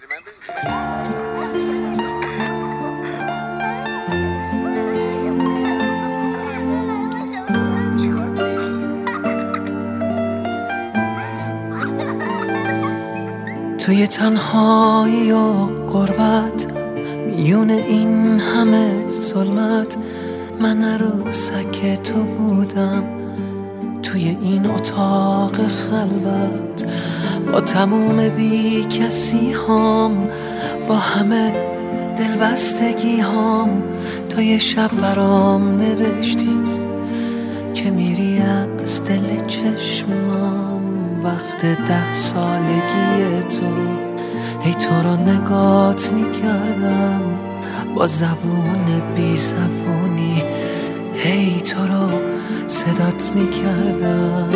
توی تنهایی و غربت، میون این همه ظلمت، من عروسک تو بودم توی این اتاق خلوت، با تموم بی کسی هام، با همه دلبستگی هام. تو یه شب برام نوشتی که میری از دل چشمام، وقت 10 سالگی تو. ای تو رو نگات میکردم با زبون بی زبونی، ای تو رو صدات میکردم.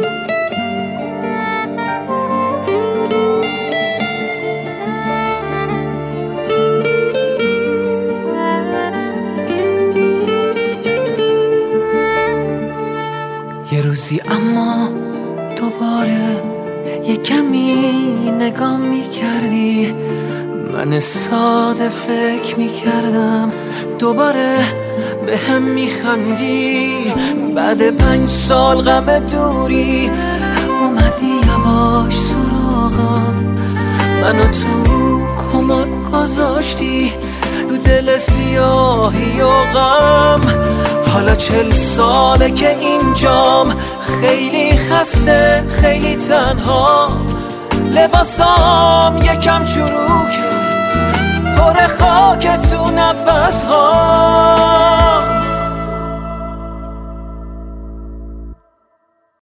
یه روزی اما دوباره یه کمی نگاه میکردی، من ساده فکر میکردم دوباره به هم میخندی. بعد 5 سال غم دوری اومدی یواش سراغم، منو تو کمد گذاشتی رو دل سیاهی و غم. حالا 40 ساله که اینجام، خیلی خسته خیلی تنها، لباسام یکم چروکه پر خاک تو نفس ها.